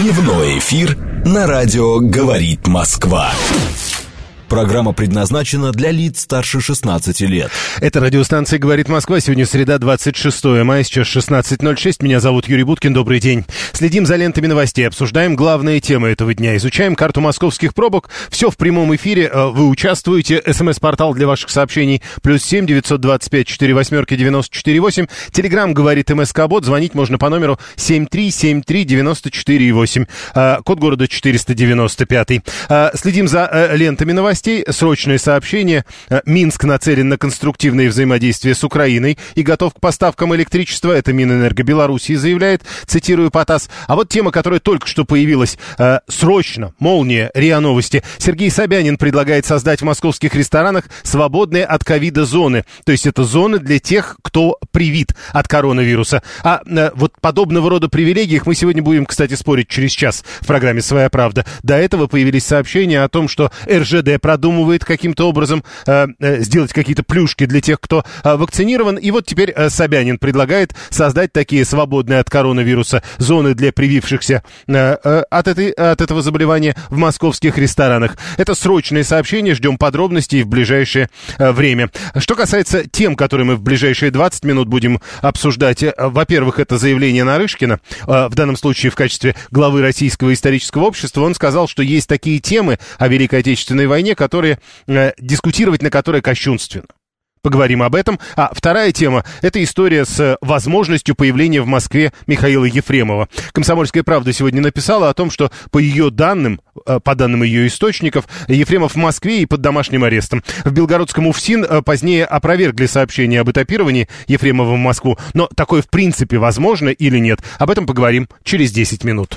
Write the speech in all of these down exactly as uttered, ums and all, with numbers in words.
Дневной эфир на радио «Говорит Москва». Программа предназначена для лиц старше шестнадцати лет. Это радиостанция «Говорит Москва». Сегодня среда, двадцать шестое мая, сейчас шестнадцать ноль шесть. Меня зовут Юрий Буткин. Добрый день. Следим за лентами новостей, обсуждаем главные темы этого дня, изучаем карту московских пробок. Все в прямом эфире. Вы участвуете. СМС-портал для ваших сообщений плюс семь девятьсот двадцать пять четыре восьмерки девяносто четыре восемь. Телеграм «Говорит МСК-бот». Звонить можно по номеру семь три семь три девяносто четыре восемь. Код города четыреста девяносто пять. Следим за лентами новостей. Срочное сообщение. Минск нацелен на конструктивное взаимодействие с Украиной и готов к поставкам электричества. Это Минэнерго Белоруссии заявляет, цитирую по ТАСС. А вот тема, которая только что появилась. Э, срочно. Молния. РИА Новости. Сергей Собянин предлагает создать в московских ресторанах свободные от ковида зоны. То есть это зоны для тех, кто привит от коронавируса. А э, вот подобного рода привилегиях мы сегодня будем, кстати, спорить через час в программе «Своя правда». До этого появились сообщения о том, что эр жэ дэ продумывает каким-то образом э, э, сделать какие-то плюшки для тех, кто э, вакцинирован. И вот теперь э, Собянин предлагает создать такие свободные от коронавируса зоны для привившихся э, э, от, этой, от этого заболевания в московских ресторанах. Это срочное сообщение, ждем подробностей в ближайшее э, время. Что касается тем, которые мы в ближайшие двадцать минут будем обсуждать, э, во-первых, это заявление Нарышкина, э, в данном случае в качестве главы Российского исторического общества. Он сказал, что есть такие темы о Великой Отечественной войне, которые э, дискутировать на которые кощунственно. Поговорим об этом. А вторая тема – это история с возможностью появления в Москве Михаила Ефремова. «Комсомольская правда» сегодня написала о том, что по ее данным, по данным ее источников, Ефремов в Москве и под домашним арестом. В белгородском УФСИН позднее опровергли сообщение об этапировании Ефремова в Москву. Но такое в принципе возможно или нет? Об этом поговорим через десять минут.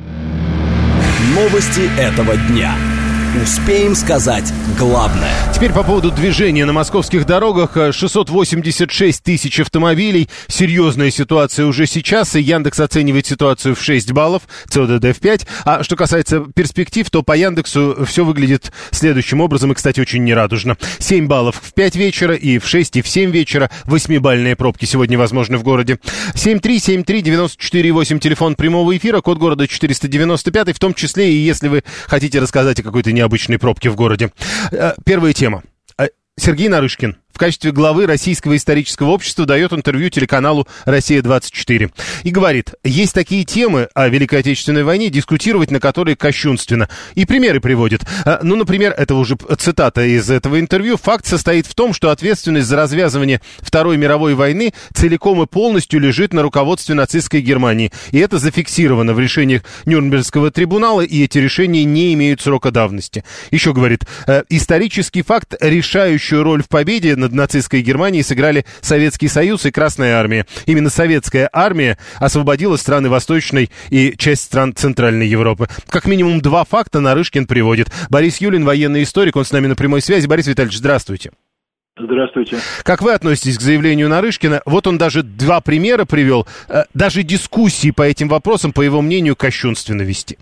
Новости этого дня. Успеем сказать главное. Теперь по поводу движения на московских дорогах. шестьсот восемьдесят шесть тысяч автомобилей. Серьезная ситуация уже сейчас. И Яндекс оценивает ситуацию в шесть баллов, цэ о дэ дэ в пять. А что касается перспектив, то по Яндексу все выглядит следующим образом. И, кстати, очень нерадужно. семь баллов в пять вечера и в шесть и в семь вечера. Восьмибалльные пробки сегодня возможны в городе. семь три семь три девяносто четыре восемь. Телефон прямого эфира. Код города четыреста девяносто пять. В том числе и если вы хотите рассказать о какой-то необычной пробке в городе. Первая тема. Сергей Нарышкин в качестве главы Российского исторического общества дает интервью телеканалу «Россия двадцать четыре». И говорит, есть такие темы о Великой Отечественной войне, дискутировать на которые кощунственно. И примеры приводит. Ну, например, это уже цитата из этого интервью. Факт состоит в том, что ответственность за развязывание Второй мировой войны целиком и полностью лежит на руководстве нацистской Германии. И это зафиксировано в решениях Нюрнбергского трибунала, и эти решения не имеют срока давности. Еще говорит, исторический факт, решающую роль в победе над нацистской Германией сыграли Советский Союз и Красная Армия. Именно Советская Армия освободила страны Восточной и часть стран Центральной Европы. Как минимум два факта Нарышкин приводит. Борис Юлин, военный историк, он с нами на прямой связи. Борис Витальевич, здравствуйте. Здравствуйте. Как вы относитесь к заявлению Нарышкина? Вот он даже два примера привел. Даже дискуссии по этим вопросам, по его мнению, кощунственно вести.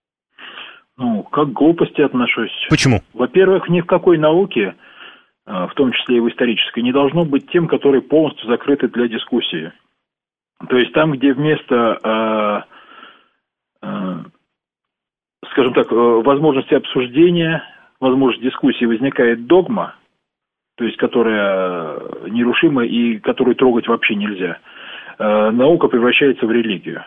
Ну, как к глупости отношусь. Почему? Во-первых, ни в какой науке, в том числе и в исторической, не должно быть тем, которые полностью закрыты для дискуссии. То есть там, где вместо, э, э, скажем так, возможности обсуждения, возможности дискуссии возникает догма, то есть которая нерушима и которую трогать вообще нельзя, э, наука превращается в религию.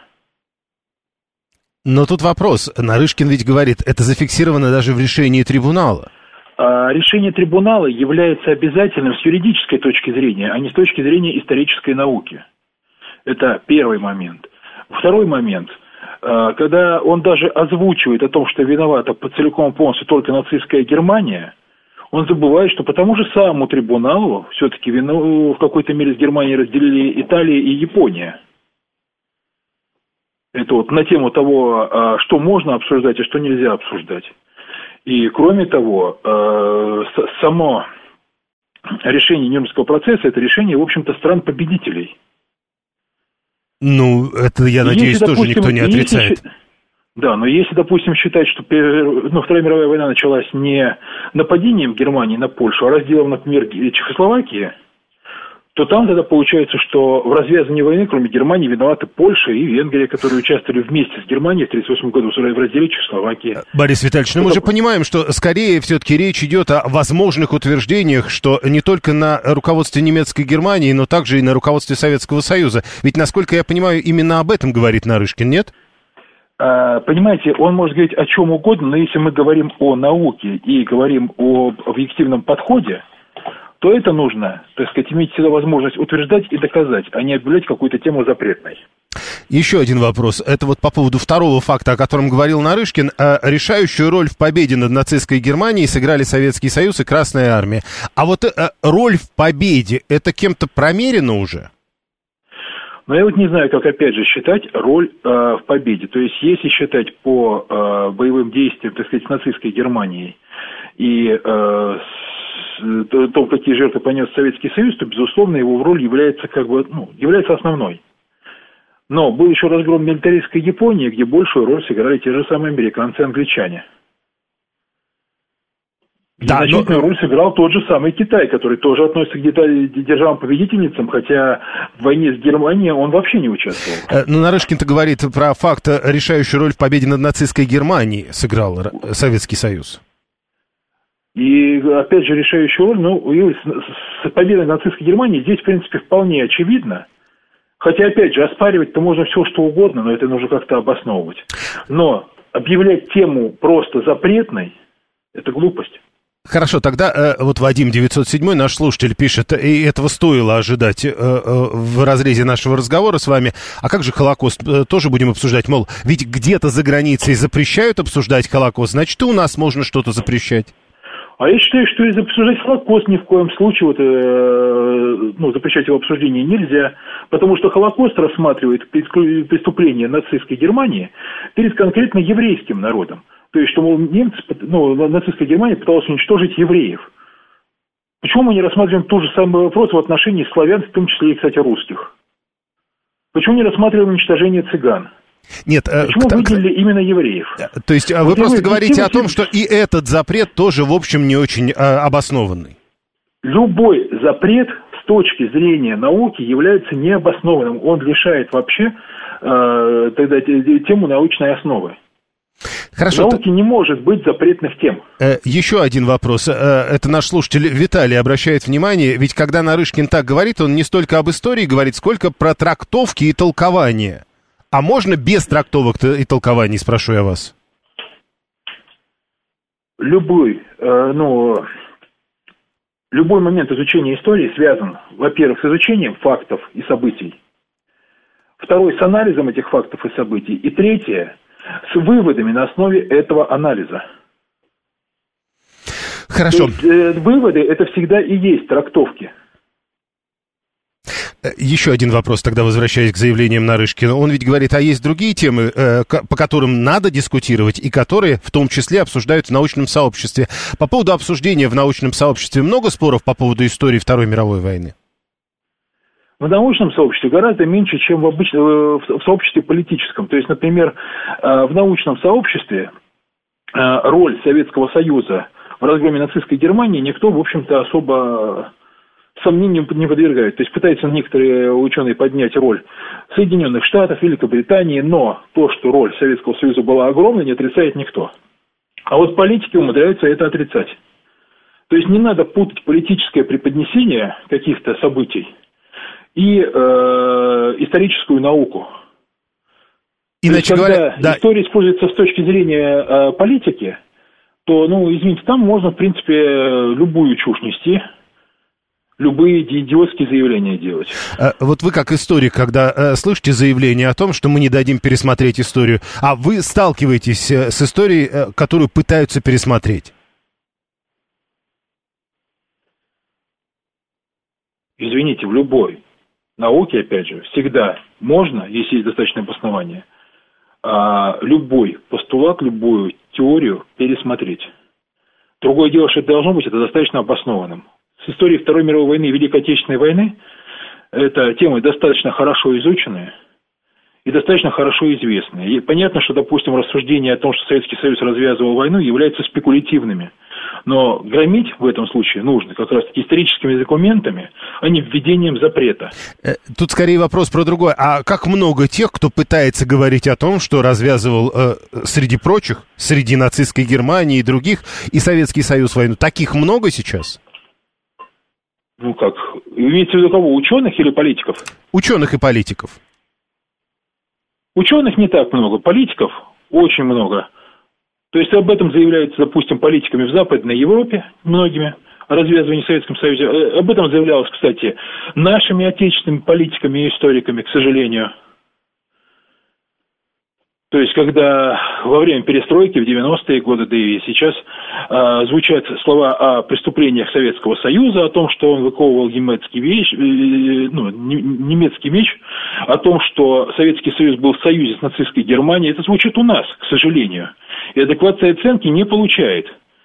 Но тут вопрос. Нарышкин ведь говорит, это зафиксировано даже в решении трибунала. Решение трибунала является обязательным с юридической точки зрения, а не с точки зрения исторической науки. Это первый момент. Второй момент. Когда он даже озвучивает о том, что виновата по целиком полностью только нацистская Германия, он забывает, что по тому же самому трибуналу все-таки вину в какой-то мере с Германией разделили Италия и Япония. Это вот на тему того, что можно обсуждать, а что нельзя обсуждать. И, кроме того, само решение Нюрнбергского процесса – это решение, в общем-то, стран-победителей. Ну, это, я надеюсь, если, тоже допустим, никто не отрицает. Если, да, но если, допустим, считать, что ну, Вторая мировая война началась не нападением Германии на Польшу, а разделом, например, Чехословакии, то там тогда получается, что в развязании войны, кроме Германии, виноваты Польша и Венгрия, которые участвовали вместе с Германией в тысяча девятьсот тридцать восьмом году в разделе Чехословакии. Борис Витальевич, ну мы же понимаем, что скорее все-таки речь идет о возможных утверждениях, что не только на руководстве немецкой Германии, но также и на руководстве Советского Союза. Ведь, насколько я понимаю, именно об этом говорит Нарышкин, нет? Понимаете, он может говорить о чем угодно, но если мы говорим о науке и говорим об объективном подходе, то это нужно, так сказать, иметь всегда возможность утверждать и доказать, а не объявлять какую-то тему запретной. Еще один вопрос. Это вот по поводу второго факта, о котором говорил Нарышкин. Решающую роль в победе над нацистской Германией сыграли Советский Союз и Красная Армия. А вот роль в победе, это кем-то промерено уже? Но я вот не знаю, как опять же считать роль э, в победе. То есть, если считать по э, боевым действиям, так сказать, нацистской Германии и э, с, то, какие жертвы понес Советский Союз, то, безусловно, его роль является, как бы, ну, является основной. Но был еще разгром милитаристской Японии, где большую роль сыграли те же самые американцы и англичане. Да, значительную но... роль сыграл тот же самый Китай, который тоже относится к державам-победительницам, хотя в войне с Германией он вообще не участвовал. Ну, Нарышкин-то говорит про факт, решающую роль в победе над нацистской Германией сыграл Советский Союз. И, опять же, решающую роль, ну, с победой над нацистской Германией здесь, в принципе, вполне очевидно. Хотя, опять же, оспаривать-то можно все, что угодно, но это нужно как-то обосновывать. Но объявлять тему просто запретной – это глупость. Хорошо, тогда э, вот Вадим девятьсот семь, наш слушатель, пишет, и этого стоило ожидать э, э, в разрезе нашего разговора с вами. А как же Холокост? Э, тоже будем обсуждать, мол, ведь где-то за границей запрещают обсуждать Холокост, значит, и у нас можно что-то запрещать. А я считаю, что и обсуждать Холокост ни в коем случае, вот, э, ну, запрещать его обсуждение нельзя, потому что Холокост рассматривает преступления нацистской Германии перед конкретно еврейским народом. То есть, что, мол, немцы, ну, нацистская Германия пыталась уничтожить евреев. Почему мы не рассматриваем тот же самый вопрос в отношении славян, в том числе и, кстати, русских? Почему не рассматриваем уничтожение цыган? Нет, Почему к- выделили именно евреев? То есть вы вот просто говорите о том, что и этот запрет тоже, в общем, не очень а, обоснованный. Любой запрет с точки зрения науки является необоснованным. Он лишает вообще э, тогда тему научной основы. Хорошо. В науке не может быть запретных тем. Э, еще один вопрос. Э, это наш слушатель Виталий обращает внимание, ведь когда Нарышкин так говорит, он не столько об истории говорит, сколько про трактовки и толкования. А можно без трактовок и толкований, спрошу я вас? Любой, э, ну, любой момент изучения истории связан, во-первых, с изучением фактов и событий. Второй, с анализом этих фактов и событий. И третье, с выводами на основе этого анализа. Хорошо. То есть, э, выводы – это всегда и есть трактовки. Еще один вопрос, тогда возвращаясь к заявлениям Нарышкина. Он ведь говорит, а есть другие темы, э, по которым надо дискутировать, и которые в том числе обсуждают в научном сообществе. По поводу обсуждения в научном сообществе много споров по поводу истории Второй мировой войны? В научном сообществе гораздо меньше, чем в, обычном, в сообществе политическом. То есть, например, в научном сообществе роль Советского Союза в разгроме нацистской Германии никто, в общем-то, особо сомнениям не подвергает. То есть пытаются некоторые ученые поднять роль Соединенных Штатов, Великобритании, но то, что роль Советского Союза была огромной, не отрицает никто. А вот политики умудряются это отрицать. То есть не надо путать политическое преподнесение каких-то событий и э, историческую науку. Иначе есть, говоря, когда да. история используется с точки зрения э, политики, то, ну, извините, там можно, в принципе, любую чушь нести, любые идиотские заявления делать. А, вот вы как историк, когда а, слышите заявление о том, что мы не дадим пересмотреть историю, а вы сталкиваетесь а, с историей, а, которую пытаются пересмотреть? Извините, в любой науке, опять же, всегда можно, если есть достаточное обоснование, а, любой постулат, любую теорию пересмотреть. Другое дело, что это должно быть это достаточно обоснованным. С историей Второй мировой войны и Великой Отечественной войны это темы достаточно хорошо изученные и достаточно хорошо известные. И понятно, что, допустим, рассуждения о том, что Советский Союз развязывал войну, являются спекулятивными. Но громить в этом случае нужно как раз историческими документами, а не введением запрета. Тут скорее вопрос про другое. А как много тех, кто пытается говорить о том, что развязывал э, среди прочих, среди нацистской Германии и других, и Советский Союз войну? Таких много сейчас? Ну как? Имеется в виду кого? Ученых или политиков? Ученых и политиков. Ученых не так много, политиков очень много. То есть об этом заявляются, допустим, политиками в Западной Европе, многими, о развязывании в Советском Союзе. Об этом заявлялось, кстати, нашими отечественными политиками и историками, к сожалению. То есть, когда во время перестройки в девяностые годы, да и сейчас, э, звучат слова о преступлениях Советского Союза, о том, что он выковывал немецкий меч, э, ну, немецкий меч, о том, что Советский Союз был в союзе с нацистской Германией, это звучит у нас, к сожалению. И адекватной оценки не получает.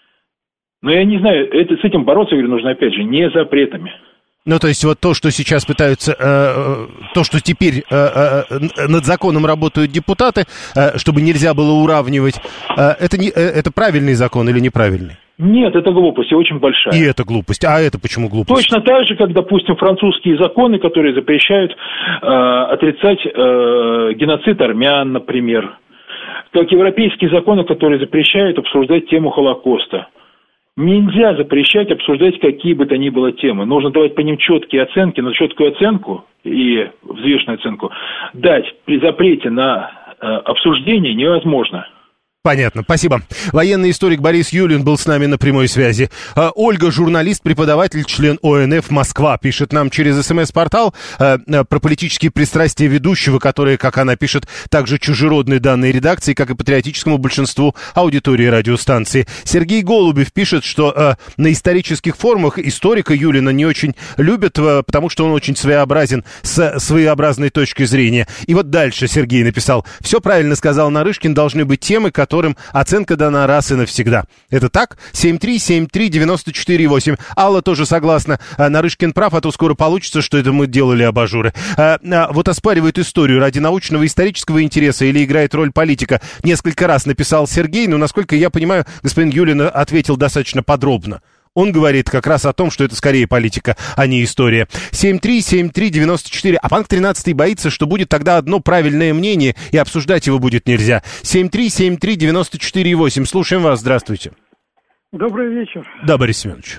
Но я не знаю, это, с этим бороться, говорю, нужно, опять же, не запретами. Ну, то есть вот то, что сейчас пытаются, э, то, что теперь э, э, над законом работают депутаты, э, чтобы нельзя было уравнивать, э, это, не, э, это правильный закон или неправильный? Нет, это глупость, и очень большая. И это глупость. А это почему глупость? Точно так же, как, допустим, французские законы, которые запрещают э, отрицать э, геноцид армян, например. Как европейские законы, которые запрещают обсуждать тему Холокоста. Нельзя запрещать обсуждать какие бы то ни было темы. Нужно давать по ним четкие оценки, но четкую оценку и взвешенную оценку дать при запрете на э, обсуждение невозможно. Понятно, спасибо. Военный историк Борис Юлин был с нами на прямой связи. А, Ольга, журналист, преподаватель, член О Н Ф Москва, пишет нам через СМС-портал а, про политические пристрастия ведущего, которые, как она пишет, также чужеродны данной редакции, как и патриотическому большинству аудитории радиостанции. Сергей Голубев пишет, что а, на исторических форумах историка Юлина не очень любят, а, потому что он очень своеобразен с своеобразной точки зрения. И вот дальше Сергей написал: «Все правильно сказал Нарышкин, должны быть темы, которые которым оценка дана раз и навсегда». Это так? семь три семь три девять четыре восемь. Алла тоже согласна. Нарышкин прав, а то скоро получится, что это мы делали абажуры. А, а, вот оспаривает историю ради научного исторического интереса или играет роль политика. Несколько раз написал Сергей, но, насколько я понимаю, господин Юлин ответил достаточно подробно. Он говорит как раз о том, что это скорее политика, а не история. семь три семь три девять четыре. А Панк тринадцатый боится, что будет тогда одно правильное мнение, и обсуждать его будет нельзя. семь три семь три девять четыре восемь. Слушаем вас. Здравствуйте. Добрый вечер. Да, Борис Семенович.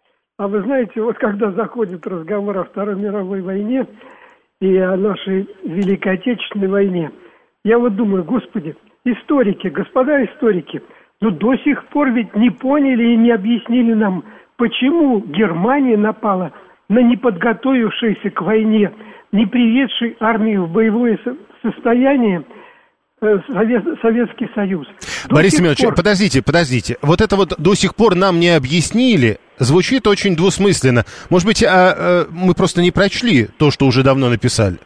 А вы знаете, вот когда заходит разговор о Второй мировой войне и о нашей Великой Отечественной войне, я вот думаю, господи, историки, господа историки, но до сих пор ведь не поняли и не объяснили нам, почему Германия напала на неподготовившийся к войне, не приведший армию в боевое состояние э, Совет, Советский Союз. До Борис Семенович, пор... подождите, подождите. Вот это вот до сих пор нам не объяснили, звучит очень двусмысленно. Может быть, а, а, мы просто не прочли то, что уже давно написали?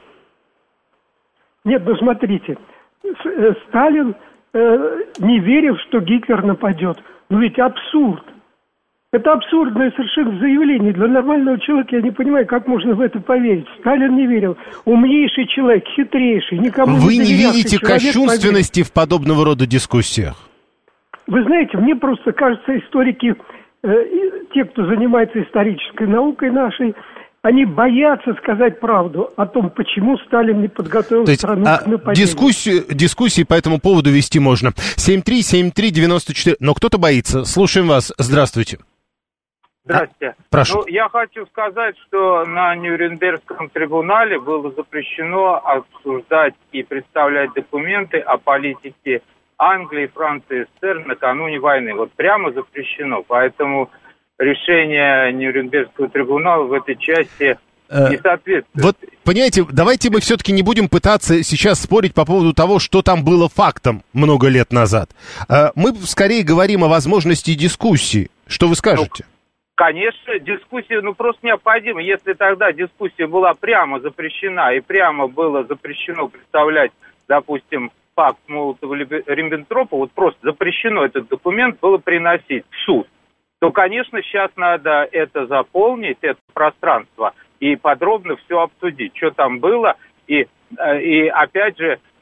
Нет, ну смотрите, Сталин не верил, что Гитлер нападет. Но ведь абсурд. Это абсурдное совершенно заявление. Для нормального человека я не понимаю, как можно в это поверить. Сталин не верил. Умнейший человек, хитрейший, никому Вы не не видите человек кощунственности поверит. в подобного рода дискуссиях? Вы знаете, мне просто кажется, историки, э, те, кто занимается исторической наукой нашей, они боятся сказать правду о том, почему Сталин не подготовил То есть, страну а к нападению. Дискуссию, дискуссии по этому поводу вести можно. семь три семь три девять четыре. Но кто-то боится. Слушаем вас. Здравствуйте. Здравствуйте. А, прошу. Ну, я хочу сказать, что на Нюрнбергском трибунале было запрещено обсуждать и представлять документы о политике Англии, Франции, СССР накануне войны. Вот прямо запрещено. Поэтому решение Нюрнбергского трибунала в этой части не соответствует. Вот, понимаете, давайте мы все-таки не будем пытаться сейчас спорить по поводу того, что там было фактом много лет назад. Мы скорее говорим о возможности дискуссии. Что вы скажете? Ну, конечно, дискуссия ну, просто необходима. Если тогда дискуссия была прямо запрещена и прямо было запрещено представлять, допустим, факт Молотова-Риббентропа, вот просто запрещено этот документ было приносить в суд, то, конечно, сейчас надо это заполнить, это пространство, и подробно все обсудить, что там было. И, и опять же,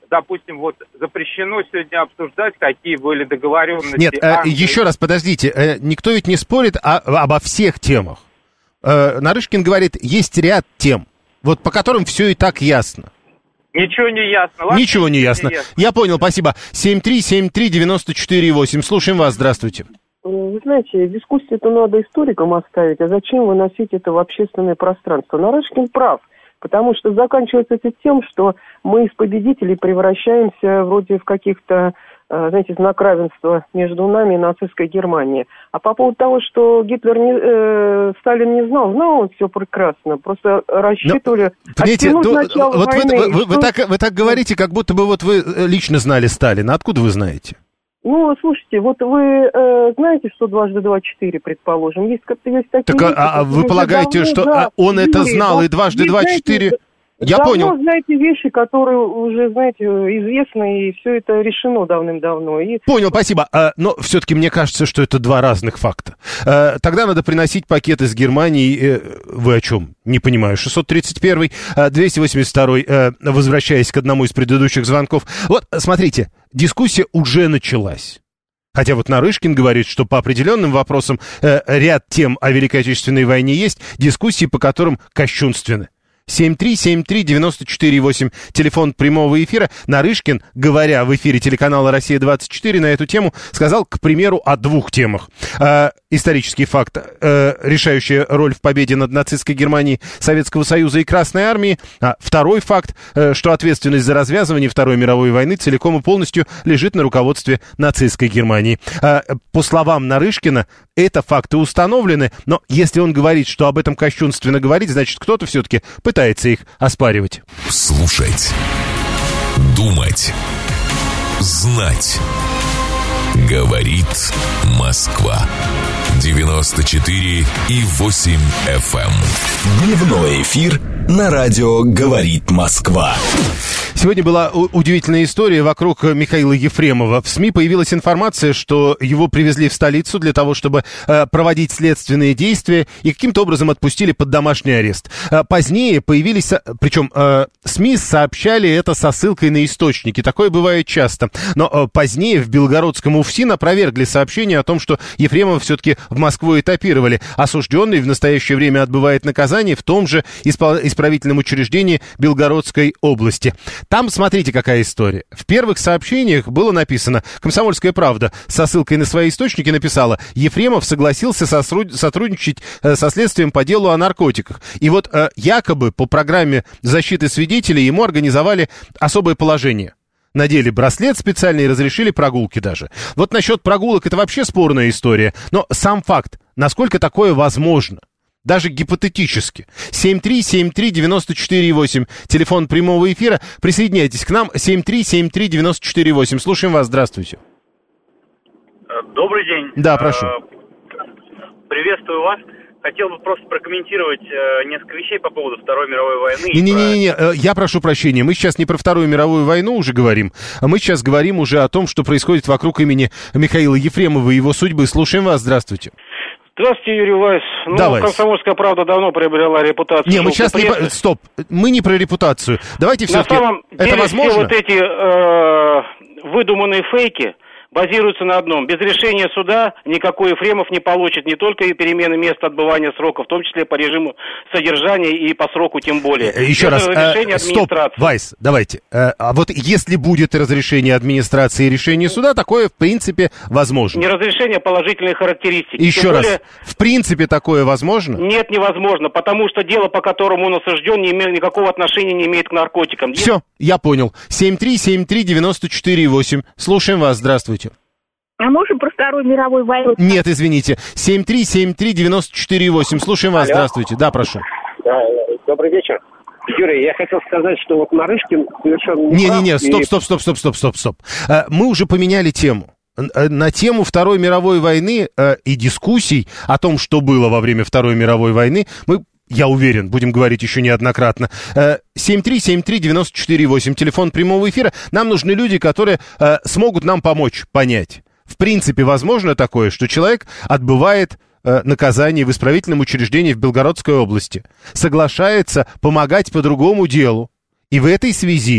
допустим, вот запрещено сегодня обсуждать, какие были договоренности. Нет, э, еще раз, подождите, э, никто ведь не спорит о, обо всех темах. Э, Нарышкин говорит, есть ряд тем, вот по которым все и так ясно. Ничего не ясно. Ладно? Ничего не ясно. не ясно. Я понял, спасибо. семь три семь три девяносто четыре восемь. Слушаем вас, здравствуйте. Вы знаете, дискуссию-то надо историкам оставить, а зачем выносить это в общественное пространство? Нарышкин прав, потому что заканчивается это тем, что мы из победителей превращаемся вроде в каких-то, знаете, знак равенства между нами и нацистской Германией. А по поводу того, что Гитлер не, э, Сталин не знал, знал он все прекрасно, просто рассчитывали... Но, понимаете, до, вот войны, вы, вы, вы, так, вы так говорите, как будто бы вот вы лично знали Сталина. Откуда вы знаете? Ну, слушайте, вот вы э, знаете, что дважды два четыре, предположим, есть как-то есть такие... Так, вещи, а вы полагаете, давно, что да, он это знал, да, и дважды два четыре... Я давно, понял. Знаете, вещи, которые уже, знаете, известны, и все это решено давным-давно. И... Понял, спасибо. А, но все-таки мне кажется, что это два разных факта. А, тогда надо приносить пакет из Германии. Вы о чем? Не понимаю. шестьсот тридцать первый, двести восемьдесят второй, возвращаясь к одному из предыдущих звонков. Вот, смотрите, дискуссия уже началась. Хотя вот Нарышкин говорит, что по определенным вопросам э, ряд тем о Великой Отечественной войне есть, дискуссии по которым кощунственны. семь три семь три девяносто четыре восемь, телефон прямого эфира. Нарышкин, говоря в эфире телеканала «Россия двадцать четыре» на эту тему, сказал, к примеру, о двух темах. Э, исторический факт, э, решающая роль в победе над нацистской Германией, Советского Союза и Красной Армии. А второй факт, э, что ответственность за развязывание Второй мировой войны целиком и полностью лежит на руководстве нацистской Германии. Э, по словам Нарышкина, это факты установлены, но если он говорит, что об этом кощунственно говорить, значит, кто-то все-таки пытается их оспаривать. Слушать, думать, знать. Говорит Москва. девяносто четыре и восемь эф эм. Дневной эфир на радио «Говорит Москва». Сегодня была удивительная история вокруг Михаила Ефремова. В СМИ появилась информация, что его привезли в столицу для того, чтобы э, проводить следственные действия, и каким-то образом отпустили под домашний арест. Э, позднее появились, причем э, СМИ сообщали это со ссылкой на источники. Такое бывает часто. Но э, позднее в белгородском УФСИН опровергли сообщение о том, что Ефремова все-таки в Москву этапировали. Осужденный в настоящее время отбывает наказание в том же испол- исправительном учреждении Белгородской области. Там, смотрите, какая история. В первых сообщениях было написано, «Комсомольская правда» со ссылкой на свои источники написала, Ефремов согласился сосруд... сотрудничать э, со следствием по делу о наркотиках. И вот э, якобы по программе защиты свидетелей ему организовали особое положение. Надели браслет специальный и разрешили прогулки даже. Вот насчет прогулок это вообще спорная история. Но сам факт, насколько такое возможно, даже гипотетически. семь три семь три девяносто четыре восемь, телефон прямого эфира. Присоединяйтесь к нам. семь три семь три девяносто четыре восемь. Слушаем вас. Здравствуйте. Добрый день. Да, прошу. Приветствую вас. Хотел бы просто прокомментировать э, несколько вещей по поводу Второй мировой войны. Не-не-не, про... я прошу прощения, мы сейчас не про Вторую мировую войну уже говорим, а мы сейчас говорим уже о том, что происходит вокруг имени Михаила Ефремова и его судьбы. Слушаем вас, здравствуйте. Здравствуйте, Юрий Вайс. Ну, Давай. «Комсомольская правда» давно приобрела репутацию. Не, мы сейчас не... Стоп, мы не про репутацию. Давайте все-таки... На самом деле, это возможно? все вот эти э, выдуманные фейки базируются на одном. Без решения суда никакой Ефремов не получит не только и перемены места отбывания срока, в том числе по режиму содержания и по сроку тем более. Еще раз, э, стоп, Вайс, давайте. Э, а вот если будет разрешение администрации и решение суда, такое в принципе возможно. Не разрешение, а положительные характеристики. Еще тем раз, более, в принципе такое возможно? Нет, невозможно, потому что дело, по которому он осужден, не имеет, никакого отношения не имеет к наркотикам. Все, я понял. семь три семь три девяносто четыре восемь. Слушаем вас, здравствуйте. А можем про Вторую мировую войну? Нет, извините. семь три семь три девяносто четыре восемь. Слушаем вас. Алло. Здравствуйте. Да, прошу. Да, добрый вечер. Юрий, я хотел сказать, что вот Нарышкин совершенно не Не-не-не, стоп, стоп, стоп, стоп, стоп, стоп, стоп. Мы уже поменяли тему. На тему Второй мировой войны и дискуссий о том, что было во время Второй мировой войны, мы... Я уверен, будем говорить еще неоднократно. семь три семь три девяносто четыре восемь, телефон прямого эфира. Нам нужны люди, которые э, смогут нам помочь понять. В принципе, возможно такое, что человек отбывает э, наказание в исправительном учреждении в Белгородской области, соглашается помогать по другому делу. И в этой связи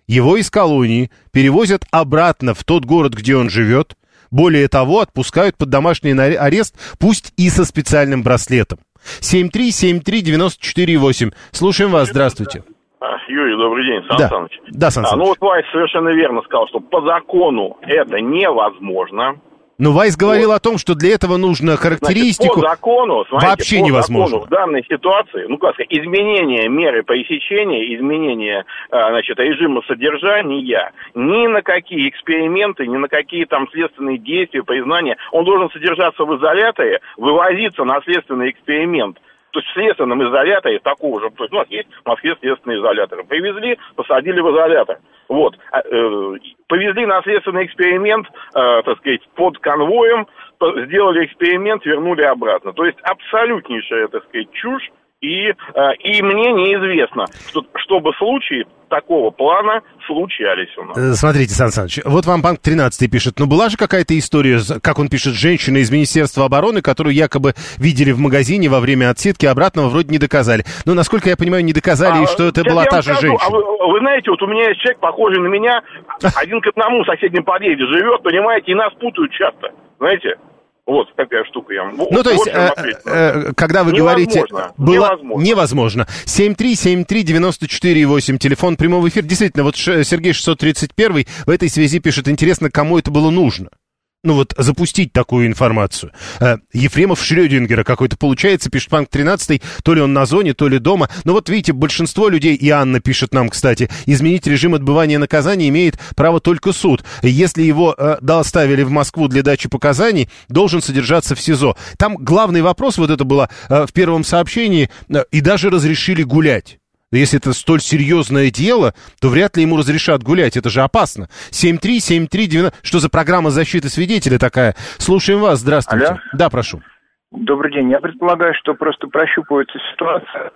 его из колонии перевозят обратно в тот город, где он живет. Более того, отпускают под домашний арест, пусть и со специальным браслетом. семь три семь три девяносто четыре восемь. Слушаем вас, здравствуйте. Юрий, добрый день, Сан да. Саныч. Да, Сан Саныч. А, ну вот Вайс совершенно верно сказал, что по закону это невозможно. Но Вайс говорил вот. о том, что для этого нужно характеристику. Значит, по закону, смотрите, вообще по невозможно. Закону в данной ситуации, ну как сказать, изменение меры пресечения, изменение, значит, режима содержания, ни на какие эксперименты, ни на какие там следственные действия, признания, он должен содержаться в изоляторе, вывозиться на следственный эксперимент. То есть в следственном изоляторе такого же, то есть у нас есть в Москве следственные изоляторы. Привезли, посадили в изолятор. Вот. Э, повезли на следственный эксперимент, э, так сказать, под конвоем, сделали эксперимент, вернули обратно. То есть абсолютнейшая, так сказать, чушь. И, э, и мне неизвестно, что, чтобы случаи такого плана случались у нас. Смотрите, Сан Саныч, вот вам Банк тринадцатый пишет, ну была же какая-то история, как он пишет, женщина из Министерства обороны, которую якобы видели в магазине во время отсидки, обратного вроде не доказали. Ну, насколько я понимаю, не доказали, а, и что это была та же скажу, женщина. А вы, вы знаете, вот у меня есть человек, похожий на меня, один к одному в соседнем подъезде живет, понимаете, и нас путают часто, знаете. Вот такая штука. Я... Ну, вот, то есть, э, э, когда вы невозможно, говорите... Было... Невозможно. Невозможно. семь три семь три девяносто четыре восемь, телефон прямого эфира. Действительно, вот Сергей шестьсот тридцать один в этой связи пишет, интересно, кому это было нужно. Ну вот, запустить такую информацию. Э, Ефремов Шрёдингера какой-то получается, пишет Банк тринадцатый, то ли он на зоне, то ли дома. Но вот видите, большинство людей, и Анна пишет нам, кстати, изменить режим отбывания наказания имеет право только суд. Если его э, доставили в Москву для дачи показаний, должен содержаться в СИЗО. Там главный вопрос, вот это было э, в первом сообщении, э, и даже разрешили гулять. Если это столь серьезное дело, то вряд ли ему разрешат гулять. Это же опасно. семь три семь три девяносто... Что за программа защиты свидетеля такая? Слушаем вас. Здравствуйте. Алло. Да, прошу. Добрый день. Я предполагаю, что просто прощупывается ситуация.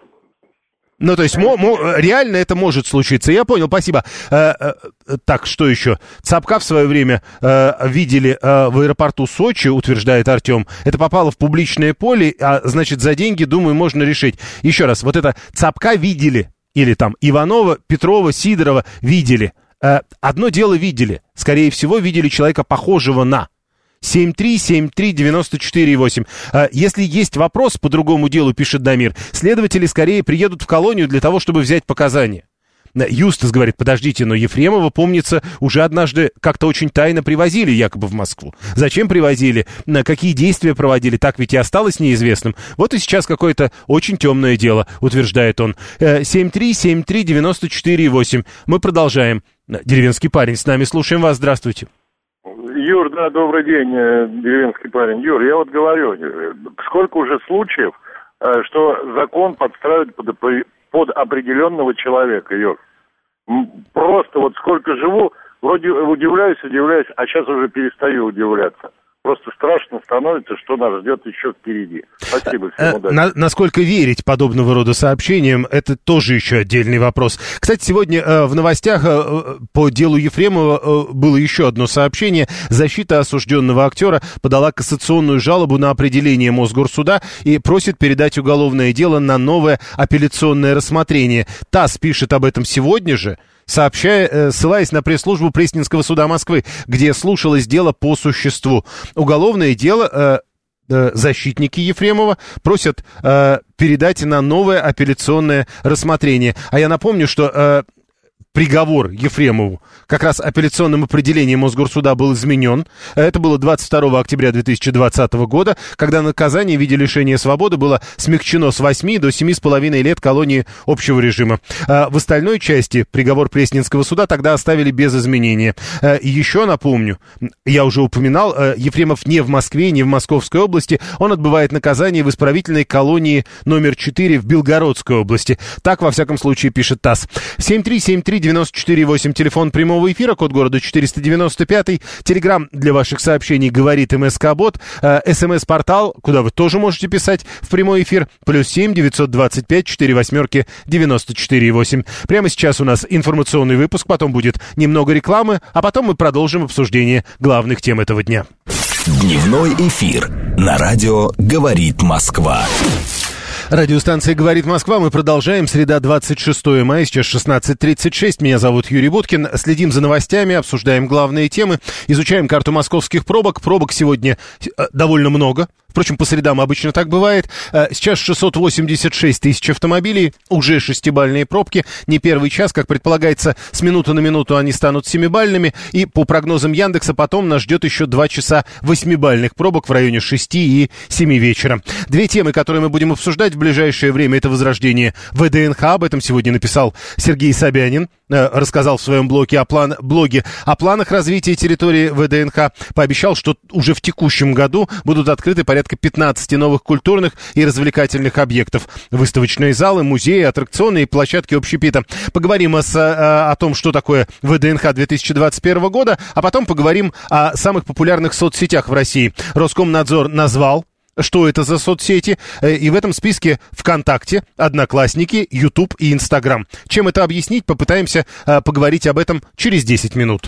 Ну, то есть, мо- мо- реально это может случиться. Я понял, спасибо. Э, э, так, что еще? Цапка в свое время э, видели э, в аэропорту Сочи, утверждает Артем. Это попало в публичное поле, а значит, за деньги, думаю, можно решить. Еще раз, вот это Цапка видели, или там Иванова, Петрова, Сидорова видели. Э, одно дело видели. Скорее всего, видели человека, похожего на... семь три семь три девяносто четыре восемь. Если есть вопрос по другому делу, пишет Дамир, следователи скорее приедут в колонию для того, чтобы взять показания. Юстас говорит, подождите, но Ефремова, помнится, уже однажды как-то очень тайно привозили якобы в Москву. Зачем привозили? Какие действия проводили? Так ведь и осталось неизвестным. Вот и сейчас какое-то очень темное дело, утверждает он. семь три семь три девяносто четыре восемь. Мы продолжаем. Деревенский парень с нами. Слушаем вас. Здравствуйте. Юр, да, добрый день, деревенский парень. Юр, я вот говорю, сколько уже случаев, что закон подстраивает под, под определенного человека, Юр. Просто вот сколько живу, вроде удивляюсь, удивляюсь, а сейчас уже перестаю удивляться. Просто страшно становится, что нас ждет еще впереди. Спасибо, всем удачи. На, насколько верить подобного рода сообщениям, это тоже еще отдельный вопрос. Кстати, сегодня э, в новостях э, по делу Ефремова э, было еще одно сообщение. Защита осужденного актера подала кассационную жалобу на определение Мосгорсуда и просит передать уголовное дело на новое апелляционное рассмотрение. ТАСС пишет об этом сегодня же, сообщая, э, ссылаясь на пресс-службу Пресненского суда Москвы, где слушалось дело по существу. Уголовное дело э, э, защитники Ефремова просят э, передать на новое апелляционное рассмотрение. А я напомню, что э, приговор Ефремову как раз апелляционным определением Мосгорсуда был изменен. Это было двадцать второго октября две тысячи двадцатого года, когда наказание в виде лишения свободы было смягчено с восьми до семи с половиной лет колонии общего режима. В остальной части приговор Пресненского суда тогда оставили без изменения. И еще напомню, я уже упоминал, Ефремов не в Москве, не в Московской области, он отбывает наказание в исправительной колонии номер четыре в Белгородской области. Так, во всяком случае, пишет ТАСС. семь три семь три девяносто четыре восемь, телефон прямого эфира, код города четыреста девяносто пять, телеграм для ваших сообщений говорит МСК-бот, СМС-портал, куда вы тоже можете писать в прямой эфир, плюс семь девятьсот двадцать пять четыре восьмерки девяносто четыре восемь. Прямо сейчас у нас информационный выпуск, потом будет немного рекламы, а потом мы продолжим обсуждение главных тем этого дня. Дневной эфир на радио «Говорит Москва». Радиостанция «Говорит Москва». Мы продолжаем. Среда, двадцать шестое мая, сейчас шестнадцать тридцать шесть. Меня зовут Юрий Буткин. Следим за новостями, обсуждаем главные темы, изучаем карту московских пробок. Пробок сегодня довольно много. Впрочем, по средам обычно так бывает. Сейчас шестьсот восемьдесят шесть тысяч автомобилей, уже шестибалльные пробки. Не первый час, как предполагается, с минуты на минуту они станут семибалльными. И по прогнозам Яндекса потом нас ждет еще два часа восьмибалльных пробок в районе шести и семи вечера. Две темы, которые мы будем обсуждать в ближайшее время, это возрождение ВДНХ. Об этом сегодня написал Сергей Собянин. Рассказал в своем блоге о, план, блоге о планах развития территории ВДНХ. Пообещал, что уже в текущем году будут открыты порядка пятнадцати новых культурных и развлекательных объектов. Выставочные залы, музеи, аттракционы и площадки общепита. Поговорим о, о, о том, что такое ВДНХ две тысячи двадцать первого года, а потом поговорим о самых популярных соцсетях в России. Роскомнадзор назвал, что это за соцсети, и в этом списке ВКонтакте, Одноклассники, Ютуб и Инстаграм. Чем это объяснить, попытаемся а, поговорить об этом через десять минут.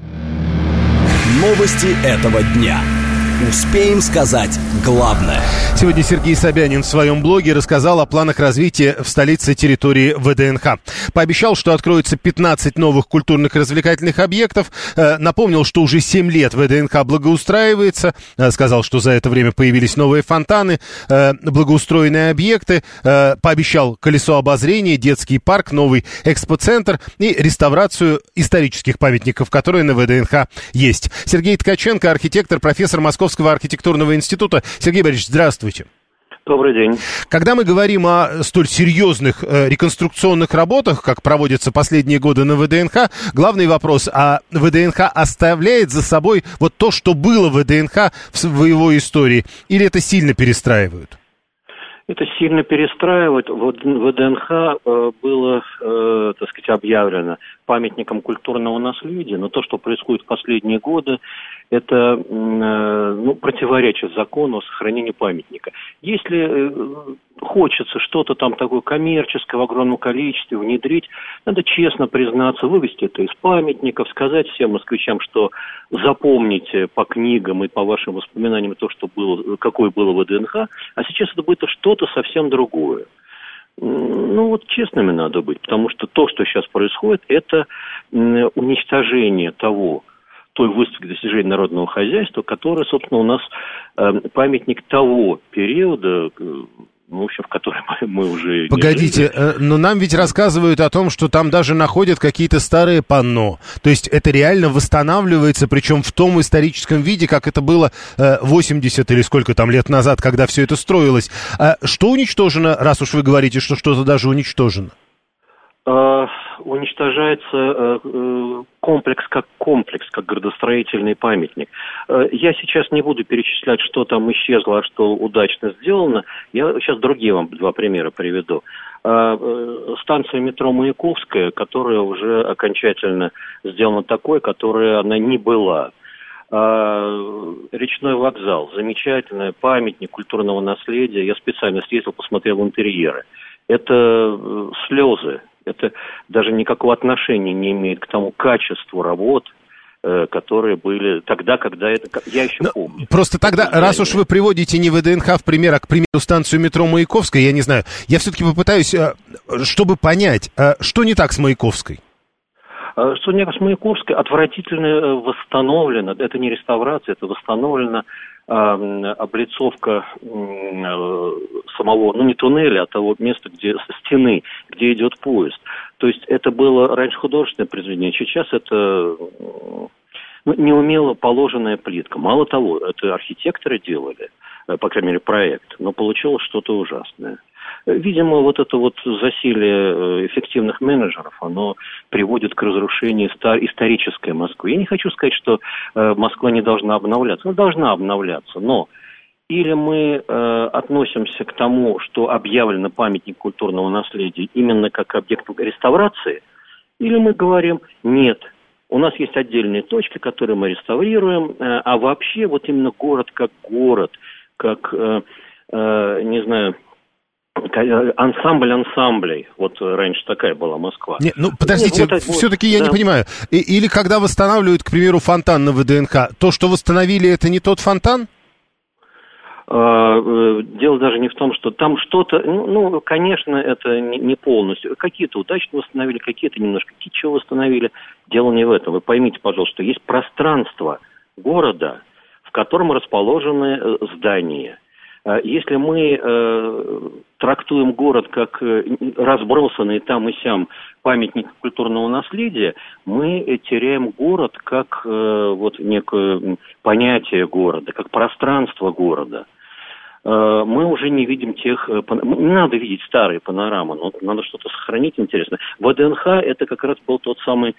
Новости этого дня. Успеем сказать главное. Сегодня Сергей Собянин в своем блоге рассказал о планах развития в столице территории ВДНХ. Пообещал, что откроется пятнадцать новых культурных и развлекательных объектов. Э, напомнил, что уже семь лет ВДНХ благоустраивается. Э, сказал, что за это время появились новые фонтаны, э, благоустроенные объекты. Э, пообещал колесо обозрения, детский парк, новый экспоцентр и реставрацию исторических памятников, которые на ВДНХ есть. Сергей Ткаченко, архитектор, профессор Московского архитектурного института. Сергей Борисович, здравствуйте. Добрый день. Когда мы говорим о столь серьезных э, реконструкционных работах, как проводятся последние годы на ВДНХ, главный вопрос, а ВДНХ оставляет за собой вот то, что было в ВДНХ в, в его истории, или это сильно перестраивают? Это сильно перестраивать. Вот ВДНХ э, было, э, так сказать, объявлено памятником культурного наследия, но то, что происходит в последние годы, это э, ну, противоречит закону о сохранении памятника. Если э, хочется что-то там такое коммерческое в огромном количестве внедрить, надо честно признаться, вывести это из памятников, сказать всем москвичам, что запомните по книгам и по вашим воспоминаниям то, что было, какое было ВДНХ, а сейчас это будет что-то совсем другое. Ну вот честными надо быть, потому что то, что сейчас происходит, это уничтожение того, той выставки достижений народного хозяйства, которая, собственно, у нас э, памятник того периода, ну, в общем, в который мы, мы уже... Погодите, э, но нам ведь рассказывают о том, что там даже находят какие-то старые панно. То есть это реально восстанавливается, причем в том историческом виде, как это было э, восемьдесят или сколько там лет назад, когда все это строилось. А что уничтожено, раз уж вы говорите, что что-то даже уничтожено? Uh, уничтожается uh, комплекс как комплекс, как градостроительный памятник. Uh, я сейчас не буду перечислять, что там исчезло, а что удачно сделано. Я сейчас другие вам два примера приведу. Uh, станция метро Маяковская, которая уже окончательно сделана такой, которой она не была. Uh, речной вокзал, замечательный памятник культурного наследия. Я специально съездил, посмотрел интерьеры. Это uh, слезы. Это даже никакого отношения не имеет к тому качеству работ, э, которые были тогда, когда это... Я еще Но помню. Просто тогда, это раз уж вы приводите не ВДНХ в пример, а, к примеру, станцию метро Маяковская, я не знаю, я все-таки попытаюсь, чтобы понять, что не так с Маяковской? Что не так с Маяковской, отвратительно восстановлено, это не реставрация, это восстановлена облицовка самого, ну не туннеля, а того места, где стены, где идет поезд. То есть это было раньше художественное произведение, сейчас это ну, неумело положенная плитка. Мало того, это архитекторы делали, по крайней мере проект, но получилось что-то ужасное. Видимо, вот это вот засилие эффективных менеджеров, оно приводит к разрушению исторической Москвы. Я не хочу сказать, что Москва не должна обновляться. Она должна обновляться, но или мы э, относимся к тому, что объявлено памятник культурного наследия именно как объект реставрации, или мы говорим нет. У нас есть отдельные точки, которые мы реставрируем, э, а вообще вот именно город как город, как, э, э, не знаю... Ансамбль ансамблей. Вот раньше такая была Москва. Не, ну, подождите, вот, все-таки вот, я да. не понимаю. И, или когда восстанавливают, к примеру, фонтан на ВДНХ, то, что восстановили, это не тот фонтан? Дело даже не в том, что там что-то, ну, ну конечно, это не полностью. Какие-то удачно восстановили, какие-то немножко кичево восстановили. Дело не в этом. Вы поймите, пожалуйста, что есть пространство города, в котором расположены здания. Если мы э, трактуем город как разбросанный там и сям памятник культурного наследия, мы теряем город как э, вот некое понятие города, как пространство города. Э, мы уже не видим тех... Не надо видеть старые панорамы, но надо что-то сохранить интересное. ВДНХ это как раз был тот самый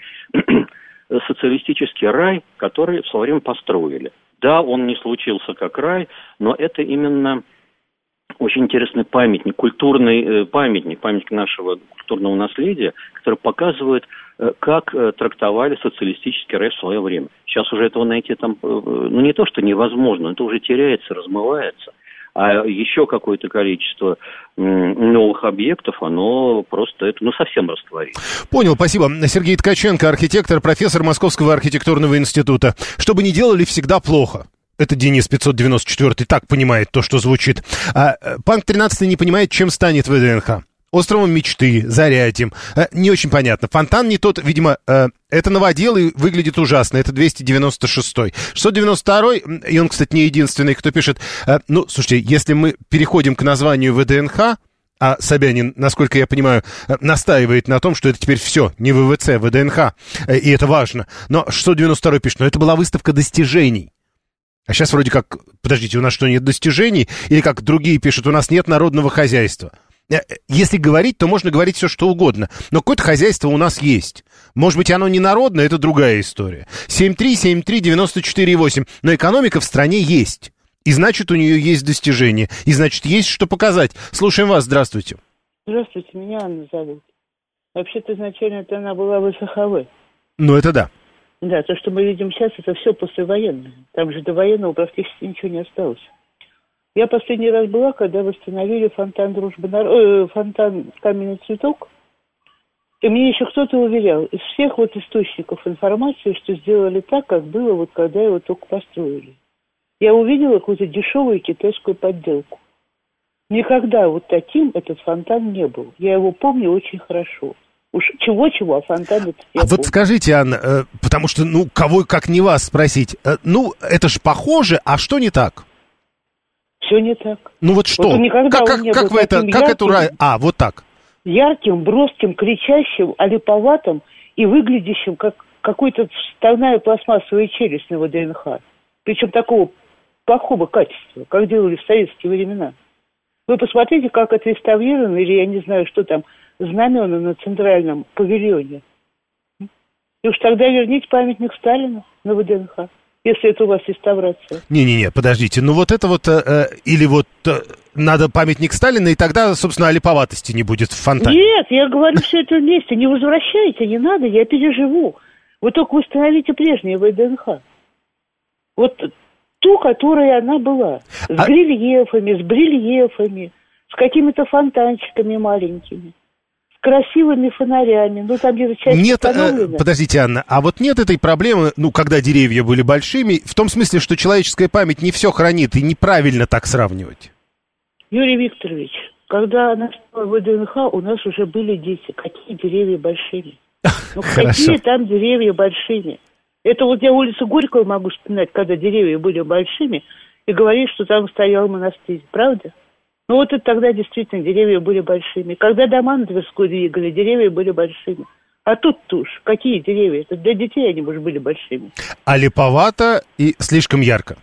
социалистический рай, который в свое время построили. Да, он не случился как рай, но это именно очень интересный памятник, культурный э, памятник, памятник нашего культурного наследия, который показывает, э, как э, трактовали социалистический рай в свое время. Сейчас уже этого найти там, э, ну не то, что невозможно, это уже теряется, размывается. А еще какое-то количество э, новых объектов, оно просто это, ну, совсем растворится. Понял, спасибо. Сергей Ткаченко, архитектор, профессор Московского архитектурного института. Что бы ни делали, всегда плохо. Это Денис пятьсот девяносто четвёртый так понимает то, что звучит. А Панк тринадцатый не понимает, чем станет ВДНХ. Островом мечты, Зарядьем. А, не очень понятно. Фонтан не тот, видимо, э, это новодел и выглядит ужасно. Это двести девяносто шестой. шестьсот девяносто второй, и он, кстати, не единственный, кто пишет. Э, ну, слушайте, если мы переходим к названию ВДНХ, а Собянин, насколько я понимаю, настаивает на том, что это теперь все, не ВВЦ, ВДНХ, и это важно. Но шестьсот девяносто второй пишет, но это была выставка достижений. А сейчас вроде как, подождите, у нас что, нет достижений? Или как другие пишут, у нас нет народного хозяйства. Если говорить, то можно говорить все, что угодно. Но какое-то хозяйство у нас есть. Может быть, оно не народное, это другая история. семь три семь три девяносто четыре восемь. Но экономика в стране есть. И значит, у нее есть достижения. И значит, есть что показать. Слушаем вас, здравствуйте. Здравствуйте, меня Анна зовут. Вообще-то изначально это она была в СХВ. Ну, это да. Да, то, что мы видим сейчас, это все послевоенное. Там же до военного практически ничего не осталось. Я последний раз была, когда восстановили фонтан Дружбы Народов, э, фонтан Каменный Цветок. И мне еще кто-то уверял из всех вот источников информации, что сделали так, как было вот когда его только построили. Я увидела какую-то дешевую китайскую подделку. Никогда вот таким этот фонтан не был. Я его помню очень хорошо. Уж чего-чего, а фонтан это я А помню. вот скажите, Анна, э, потому что, ну, кого как не вас спросить, э, ну, это ж похоже, а что не так? Все не так. Ну вот что? Вот никогда как он как, не как был вы это, таким как ярким, эту рай... А, вот так. ярким, броским, кричащим, олиповатым и выглядящим как какой-то вставная пластмассовая челюсть на ВДНХ. Причем такого плохого качества, как делали в советские времена. Вы посмотрите, как отреставрировано, или я не знаю, что там, знамена на центральном павильоне. И уж тогда верните памятник Сталину на ВДНХ, если это у вас реставрация. Не-не-не, подождите, ну вот это вот, э, или вот э, надо памятник Сталина, и тогда, собственно, олиповатости не будет в фонтане. Нет, я говорю все это вместе, не возвращайте, не надо, я переживу. Вы только восстановите прежнее ВДНХ. Вот ту, которая она была. С а... рельефами, с барельефами, с какими-то фонтанчиками маленькими, с красивыми фонарями. Ну, там где-то часть нет, э, подождите, Анна, а вот нет этой проблемы, ну, когда деревья были большими, в том смысле, что человеческая память не все хранит, и неправильно так сравнивать. Юрий Викторович, когда она стала в ВДНХ, у нас уже были дети. Какие деревья большими? Ну, какие там деревья большими? Это вот я улицу Горького могу вспоминать, когда деревья были большими, и говорить, что там стоял монастырь. Правда? Ну вот это тогда действительно деревья были большими. Когда дома на Тверскую двигали, деревья были большими. А тут-то уж какие деревья? Это для детей они уже были большими. А липовато и слишком ярко.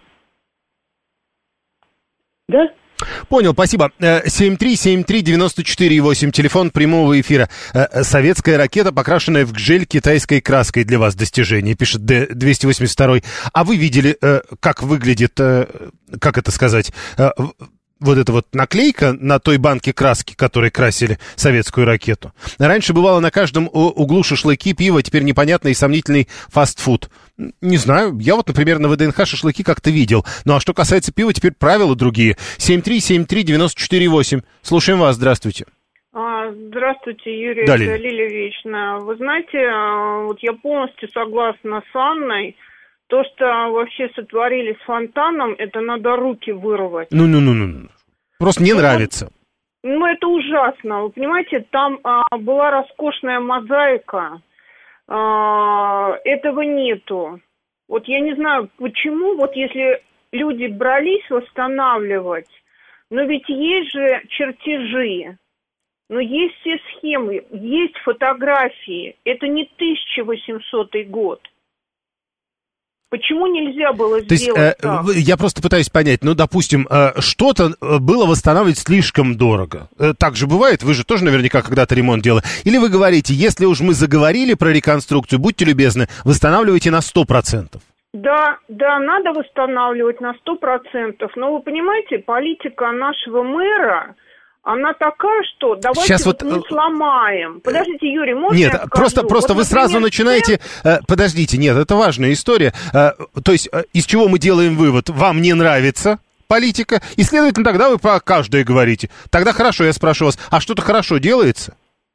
Да? Понял, спасибо. семь три семь три девяносто четыре восемь, телефон прямого эфира. Советская ракета, покрашенная в гжель китайской краской, для вас достижение, пишет Д двести восемьдесят два. А вы видели, как выглядит, как это сказать, вот эта вот наклейка на той банке краски, которой красили советскую ракету? Раньше бывало на каждом углу шашлыки, пиво, теперь непонятный и сомнительный фастфуд. Не знаю, я вот, например, на ВДНХ шашлыки как-то видел. Ну а что касается пива, теперь правила другие. семь три семь три девяносто четыре восемь. Слушаем вас, здравствуйте. Здравствуйте, Юрий да, Лилия. Лилия Вечна. Вы знаете, вот я полностью согласна с Анной. То, что вообще сотворили с фонтаном, это надо руки вырвать. Ну-ну-ну-ну. Просто не ну, нравится. Ну, это ужасно. Вы понимаете, там а, была роскошная мозаика. А, этого нету. Вот я не знаю, почему, вот если люди брались восстанавливать, но ведь есть же чертежи, но есть все схемы, есть фотографии. Это не тысяча восьмисотый год. Почему нельзя было То сделать есть, так? Э, я просто пытаюсь понять, ну, допустим, э, что-то было восстанавливать слишком дорого. Э, так же бывает? Вы же тоже наверняка когда-то ремонт делали. Или вы говорите, если уж мы заговорили про реконструкцию, будьте любезны, восстанавливайте на сто процентов. Да, да, надо восстанавливать на сто процентов. Но вы понимаете, политика нашего мэра... Она такая, что давайте Сейчас вот вот... мы сломаем. Подождите, Юрий, можно Нет, я скажу? просто, просто вот, вы например, сразу начинаете... Э, подождите, нет, это важная история. Э, то есть, э, из чего мы делаем вывод? Вам не нравится политика, и, следовательно, тогда вы про каждое говорите. Тогда хорошо, я спрошу вас, а что-то хорошо делается?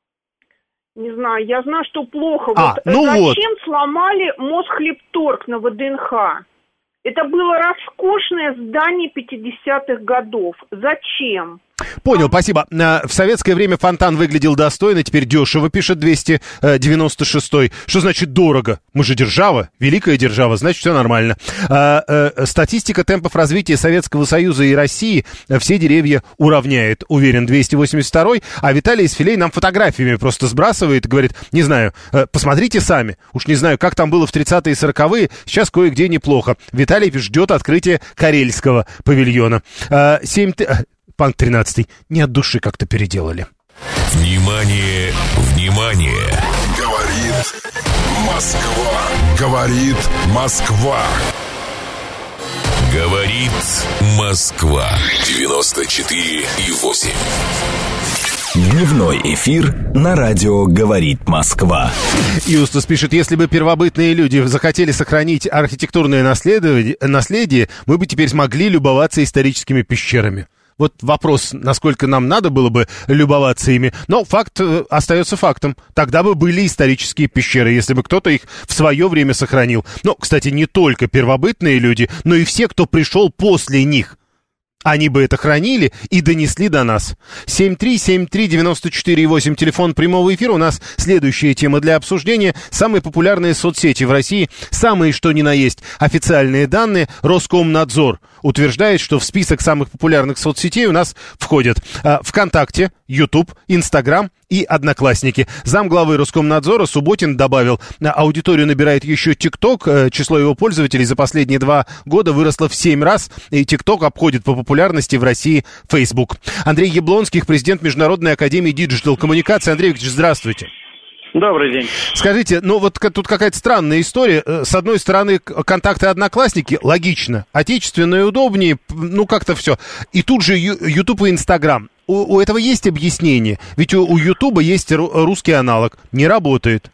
Не знаю, я знаю, что плохо. А, вот ну зачем вот. сломали Мосхлебторг на ВДНХ? Это было роскошное здание пятидесятых годов. Зачем? Понял, спасибо. В советское время фонтан выглядел достойно, теперь дешево, пишет двести девяносто шестой. Что значит дорого? Мы же держава, великая держава, значит все нормально. А, а, статистика темпов развития Советского Союза и России все деревья уравняет, уверен двести восемьдесят второй. А Виталий из Филей нам фотографиями просто сбрасывает и говорит, не знаю, посмотрите сами. Уж не знаю, как там было в тридцатые и сороковые, сейчас кое-где неплохо. Виталий ждет открытия Карельского павильона. А, семь... Панк тринадцатый. Не от души как-то переделали. Внимание, внимание! Говорит Москва. Говорит Москва. Говорит Москва. девяносто четыре и восемь. Дневной эфир на радио «Говорит Москва». Юстас пишет, если бы первобытные люди захотели сохранить архитектурное наследие, наследие, мы бы теперь смогли любоваться историческими пещерами. Вот вопрос, насколько нам надо было бы любоваться ими. Но факт э, остается фактом. Тогда бы были исторические пещеры, если бы кто-то их в свое время сохранил. Но, кстати, не только первобытные люди, но и все, кто пришел после них. Они бы это хранили и донесли до нас. семь три семь три девяносто четыре восемь, телефон прямого эфира. У нас следующая тема для обсуждения. Самые популярные соцсети в России, самые что ни на есть официальные данные. Роскомнадзор утверждает, что в список самых популярных соцсетей у нас входят а, ВКонтакте, Ютуб, Инстаграм и Одноклассники. Замглавы Роскомнадзора Субботин добавил, аудиторию набирает еще ТикТок. Число его пользователей за последние два года выросло в семь раз, и ТикТок обходит по популярности в России Facebook. Андрей Яблонских, президент Международной академии диджитал-коммуникации. Андрей Викторович, здравствуйте. Добрый день. Скажите, ну вот тут какая-то странная история. С одной стороны, контакты Одноклассники, логично. Отечественное удобнее, ну как-то все. И тут же Ютуб и Инстаграм. У, у этого есть объяснение? Ведь у, у Ютуба есть русский аналог. Не работает.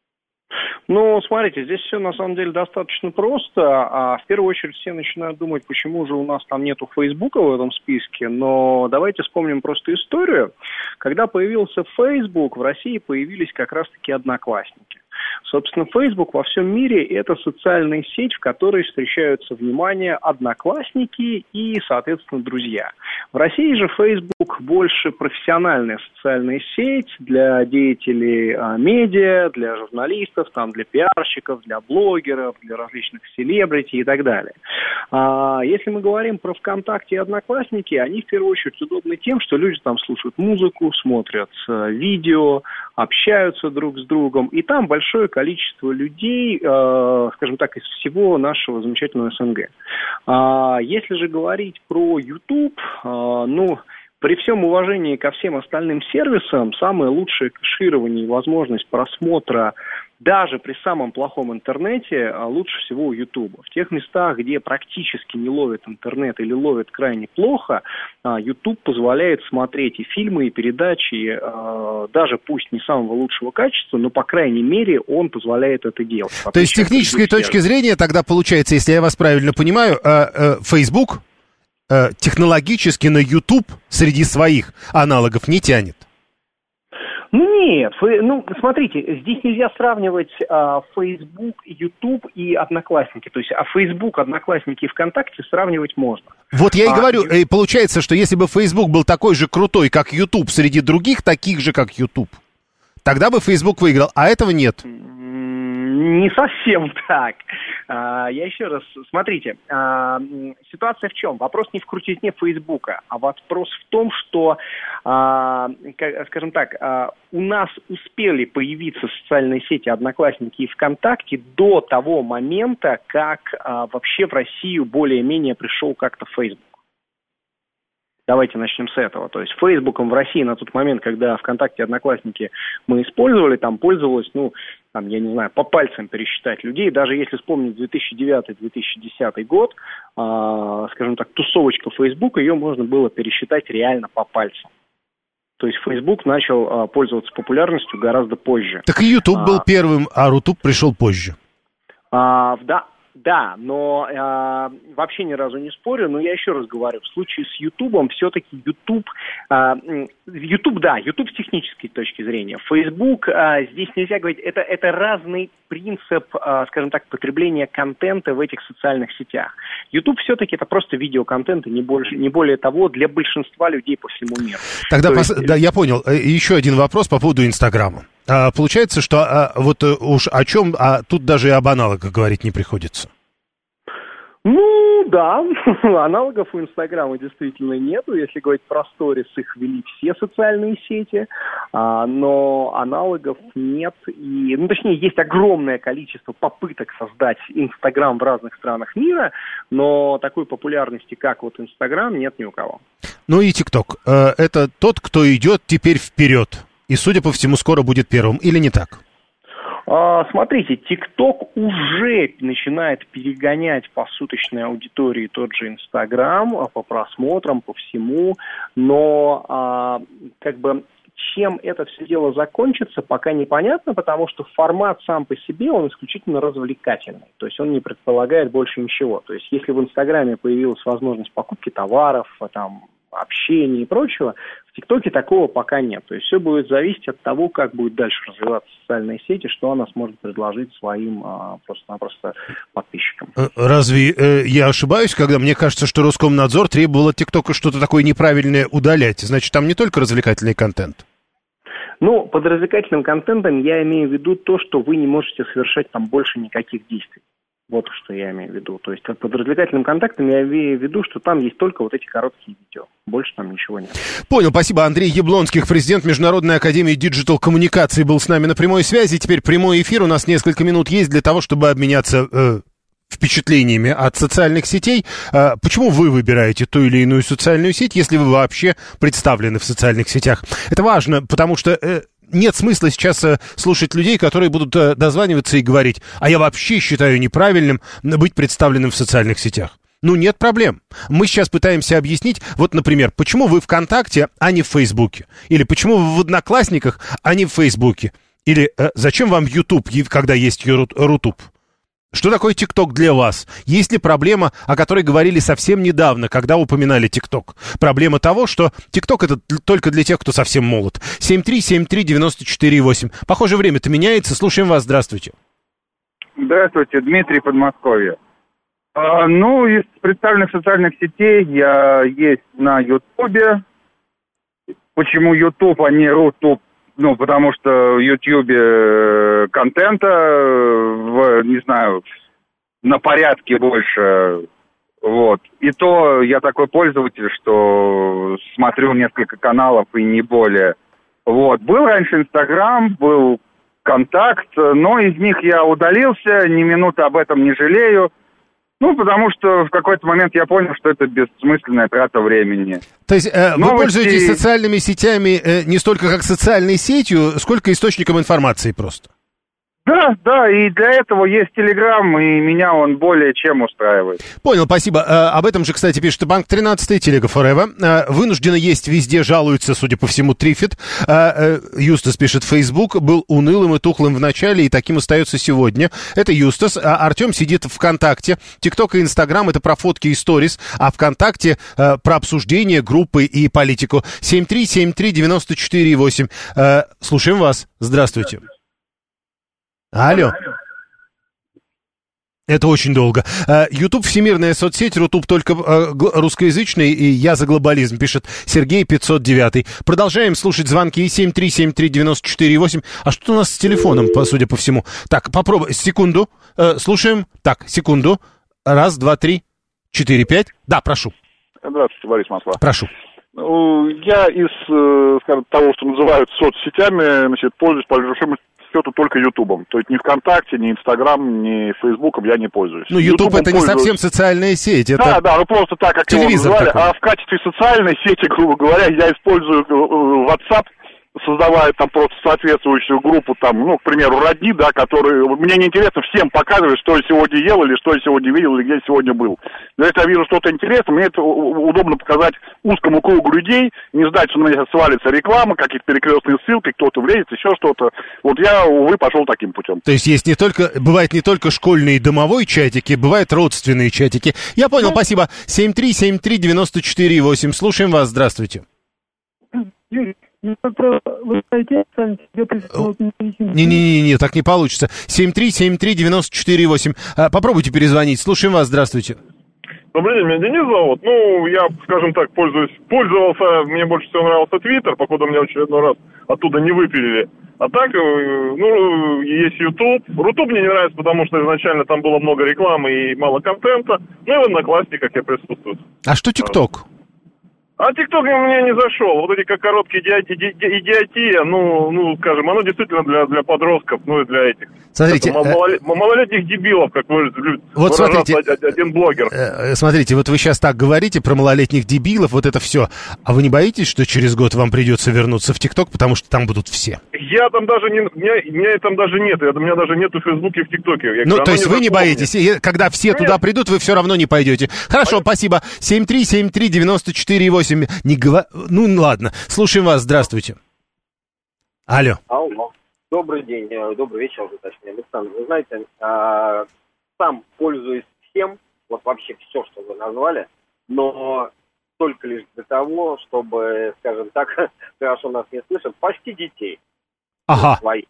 Ну, смотрите, здесь все на самом деле достаточно просто. А в первую очередь все начинают думать, почему же у нас там нету Фейсбука в этом списке. Но давайте вспомним просто историю. Когда появился Фейсбук, в России появились как раз-таки Одноклассники. Собственно, Facebook во всем мире – это социальная сеть, в которой встречаются, внимание, одноклассники и, соответственно, друзья. В России же Facebook больше профессиональная социальная сеть для деятелей а, медиа, для журналистов, там, для пиарщиков, для блогеров, для различных селебрити и так далее. А, если мы говорим про ВКонтакте и Одноклассники, они в первую очередь удобны тем, что люди там слушают музыку, смотрят а, видео, общаются друг с другом, и там большое количество людей, э, скажем так, из всего нашего замечательного СНГ. А если же говорить про YouTube, э, ну, при всем уважении ко всем остальным сервисам, самое лучшее кэширование и возможность просмотра даже при самом плохом интернете лучше всего у Ютуба. В тех местах, где практически не ловит интернет или ловит крайне плохо, Ютуб позволяет смотреть и фильмы, и передачи, даже пусть не самого лучшего качества, но, по крайней мере, он позволяет это делать. То есть, с технической точки зрения, тогда получается, если я вас правильно понимаю, Facebook технологически на YouTube среди своих аналогов не тянет? Ну нет, ну смотрите, здесь нельзя сравнивать а, Facebook, YouTube и Одноклассники. То есть, а Facebook, Одноклассники и ВКонтакте сравнивать можно. Вот я и а, говорю, и... получается, что если бы Facebook был такой же крутой, как YouTube, среди других таких же, как YouTube, тогда бы Facebook выиграл, а этого нет. Не совсем так. А, я еще раз, смотрите, а, ситуация в чем? Вопрос не в крутизне Фейсбука, а вопрос в том, что, а, как, скажем так, а, у нас успели появиться социальные сети Одноклассники и ВКонтакте до того момента, как а, вообще в Россию более-менее пришел как-то Фейсбук. Давайте начнем с этого. То есть Фейсбуком в России на тот момент, когда ВКонтакте и Одноклассники мы использовали, там пользовалось, ну, там, я не знаю, по пальцам пересчитать людей. Даже если вспомнить две тысячи девятый - две тысячи десятый год, э, скажем так, тусовочка Фейсбука, ее можно было пересчитать реально по пальцам. То есть Facebook начал э, пользоваться популярностью гораздо позже. Так и YouTube а, был первым, а Рутуб пришел позже. А, да. Да, но э, вообще ни разу не спорю, но я еще раз говорю, в случае с Ютубом все-таки YouTube, э, YouTube, да, YouTube с технической точки зрения, Facebook, э, здесь нельзя говорить, это, это разный принцип, э, скажем так, потребления контента в этих социальных сетях. YouTube все-таки это просто видеоконтент, и не, больше, не более того, для большинства людей по всему миру. Тогда, пос... есть... да, я понял, еще один вопрос по поводу Инстаграма. А, получается, что а, вот уж о чем, а тут даже и об аналогах говорить не приходится. Ну, да, аналогов у Инстаграма действительно нету. Если говорить про сторис, их вели все социальные сети, а, но аналогов нет. И, ну, точнее, есть огромное количество попыток создать Инстаграм в разных странах мира, но такой популярности, как вот Инстаграм, нет ни у кого. Ну и ТикТок. Это тот, кто идет теперь вперед. И, судя по всему, скоро будет первым. Или не так? А, смотрите, ТикТок уже начинает перегонять по суточной аудитории тот же Инстаграм, по просмотрам, по всему. Но а, как бы чем это все дело закончится, пока непонятно, потому что формат сам по себе, он исключительно развлекательный. То есть он не предполагает больше ничего. То есть если в Инстаграме появилась возможность покупки товаров, там, общения и прочего, в ТикТоке такого пока нет. То есть все будет зависеть от того, как будет дальше развиваться социальные сети, что она сможет предложить своим а, просто-напросто подписчикам. Разве э, я ошибаюсь, когда мне кажется, что Роскомнадзор требовал от ТикТока что-то такое неправильное удалять? Значит, там не только развлекательный контент? Ну, под развлекательным контентом я имею в виду то, что вы не можете совершать там больше никаких действий. Вот что я имею в виду. То есть под развлекательным контактом я имею в виду, что там есть только вот эти короткие видео. Больше там ничего нет. Понял, спасибо. Андрей Яблонских, президент Международной академии диджитал-коммуникаций, был с нами на прямой связи. Теперь прямой эфир. У нас несколько минут есть для того, чтобы обменяться э, впечатлениями от социальных сетей. Э, почему вы выбираете ту или иную социальную сеть, если вы вообще представлены в социальных сетях? Это важно, потому что... Э, Нет смысла сейчас э, слушать людей, которые будут э, дозваниваться и говорить, а я вообще считаю неправильным быть представленным в социальных сетях. Ну, нет проблем. Мы сейчас пытаемся объяснить, вот, например, почему вы ВКонтакте, а не в Фейсбуке? Или почему вы в Одноклассниках, а не в Фейсбуке? Или э, зачем вам YouTube, когда есть Рутуб? Что такое ТикТок для вас? Есть ли проблема, о которой говорили совсем недавно, когда упоминали ТикТок? Проблема того, что ТикТок это только для тех, кто совсем молод. семь три семь три девять четыре восемь. Похоже, время-то меняется. Слушаем вас. Здравствуйте. Здравствуйте, Дмитрий, Подмосковье. А, ну, из представленных социальных сетей я есть на Ютубе. Почему Ютуб, а не Рутуб? Ну, потому что в Ютьюбе контента, в, не знаю, на порядке больше, вот. И то я такой пользователь, что смотрю несколько каналов и не более. Вот. Был раньше Инстаграм, был Контакт, но из них я удалился, ни минуты об этом не жалею. Ну, потому что в какой-то момент я понял, что это бессмысленная трата времени. То есть э, Новости... вы пользуетесь социальными сетями э, не столько как социальной сетью, сколько источником информации просто? Да, Да, да, и для этого есть Телеграм, и меня он более чем устраивает. Понял, спасибо. Э, об этом же, кстати, пишет Банк тринадцать, Телега Форева. Э, вынуждена есть везде, жалуется, судя по всему, Трифит. Э, э, Юстас пишет, Facebook был унылым и тухлым в начале, и таким остается сегодня. Это Юстас. А Артем сидит в ВКонтакте. ТикТок и Инстаграм — это про фотки и сторис, а ВКонтакте э, про обсуждение группы и политику. семь три семь три девяносто четыре восемь. Э, слушаем вас. Здравствуйте. Алло. Это очень долго. Ютуб — всемирная соцсеть, Рутуб только русскоязычный, и я за глобализм, пишет Сергей пятьсот девять. Продолжаем слушать звонки семь три семь три девяносто четыре восемь. А что у нас с телефоном, судя по всему? Так, попробуй, секунду. Слушаем. Так, секунду. Раз, два, три, четыре, пять. Да, прошу. Здравствуйте, Борис Москва. Прошу. Я из, скажем, того, что называют соцсетями, значит, пользуюсь по большому счету только Ютубом. То есть ни ВКонтакте, ни Инстаграм, ни Фейсбуком я не пользуюсь. Ну, Ютуб — это не совсем социальная сеть. Это... Да, да, ну просто так, как его называли. Такой. А в качестве социальной сети, грубо говоря, я использую WhatsApp, создавая там просто соответствующую группу, там, ну, к примеру, родни, да, которые... Мне неинтересно всем показывать, что я сегодня ел, или что я сегодня видел, или где я сегодня был. Но если я вижу что-то интересное, мне это удобно показать узкому кругу людей, не ждать, что на меня свалится реклама, какие-то перекрестные ссылки, кто-то влезет, еще что-то. Вот я, увы, пошел таким путем. То есть есть не только... Бывает не только школьные и домовой чатики, бывают родственные чатики. Я понял, ну, спасибо. семь три семь три девяносто четыре восемь. Слушаем вас, здравствуйте. Юрий. Не-не-не, так не получится. семь три семь три девяносто четыре восемь. Попробуйте перезвонить. Слушаем вас, здравствуйте. Добрый день, меня Денис зовут. Ну, я, скажем так, пользуюсь, пользовался, мне больше всего нравился Твиттер, походу меня в очередной раз оттуда не выпилили. А так, ну, есть Ютуб. Рутуб мне не нравится, потому что изначально там было много рекламы и мало контента. Ну, и в Одноклассниках я присутствую. А что ТикТок? А ТикТок мне не зашел. Вот эти как короткие идиоти, идиотия, ну, ну, скажем, оно действительно для, для подростков, ну и для этих. Смотрите, малолет, э... малолетних дебилов, как вы любите вот смотрите, один блогер. Э, смотрите, вот вы сейчас так говорите про малолетних дебилов, вот это все. А вы не боитесь, что через год вам придется вернуться в ТикТок, потому что там будут все? Я там даже не... Меня, меня там даже нет. Я, у меня даже нету в Фейсбуке и в ТикТоке. Я, ну, то есть вы не боитесь? И, когда все нет. Туда придут, вы все равно не пойдете. Хорошо, Пойдем. Спасибо. семь три семь три девяносто четыре восемь. Не говор... Ну, ладно. Слушаем вас. Здравствуйте. Алло. Алло. Добрый день. Добрый вечер уже, точнее. Александр, вы знаете, а, сам пользуюсь всем, вот вообще все, что вы назвали, но только лишь для того, чтобы, скажем так, хорошо нас не слышат, почти детей. Ага. Свои.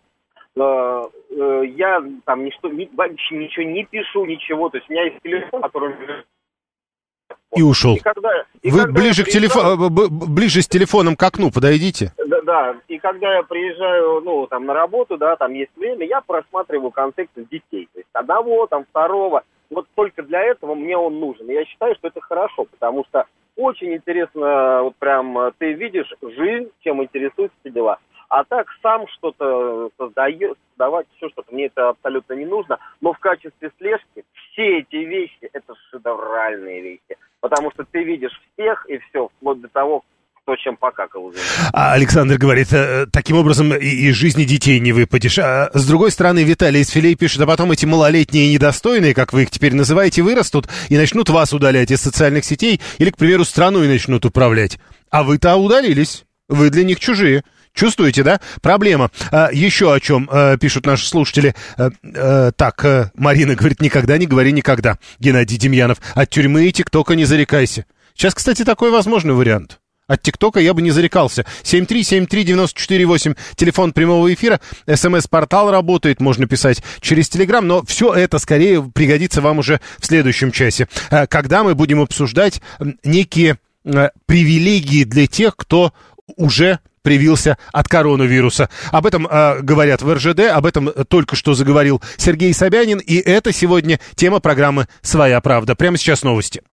Я там ничто, вообще ничего не пишу, ничего. То есть у меня есть телефон, который... И ушел. И когда, и Вы когда ближе, к приезжаю... телефо... ближе с телефоном к окну подойдите. Да, да, и когда я приезжаю, ну, там, на работу, да, там есть время, я просматриваю контексты детей. То есть одного, там, второго. Вот только для этого мне он нужен. И я считаю, что это хорошо, потому что очень интересно, вот прям ты видишь жизнь, чем интересуются все дела. А так сам что-то создает, создавать еще что-то, мне это абсолютно не нужно. Но в качестве слежки все эти вещи, это шедевральные вещи. Потому что ты видишь всех и все, вплоть до того, кто чем покакал. А Александр говорит, таким образом и из жизни детей не выпадешь. А с другой стороны, Виталий из Филей пишет, а потом эти малолетние недостойные, как вы их теперь называете, вырастут и начнут вас удалять из социальных сетей или, к примеру, страну и начнут управлять. А вы-то удалились, вы для них чужие. Чувствуете, да? Проблема. А, еще о чем а, пишут наши слушатели. А, а, так, а, Марина говорит, никогда не говори никогда. Геннадий Демьянов. От тюрьмы и ТикТока не зарекайся. Сейчас, кстати, такой возможный вариант. От ТикТока я бы не зарекался. семь три семь три девяносто четыре восемь. Телефон прямого эфира. СМС-портал работает. Можно писать через Телеграм. Но все это скорее пригодится вам уже в следующем часе. А, когда мы будем обсуждать некие а, привилегии для тех, кто уже привился от коронавируса. Об этом э, говорят в эр жэ дэ, об этом только что заговорил Сергей Собянин, и это сегодня тема программы «Своя правда». Прямо сейчас новости.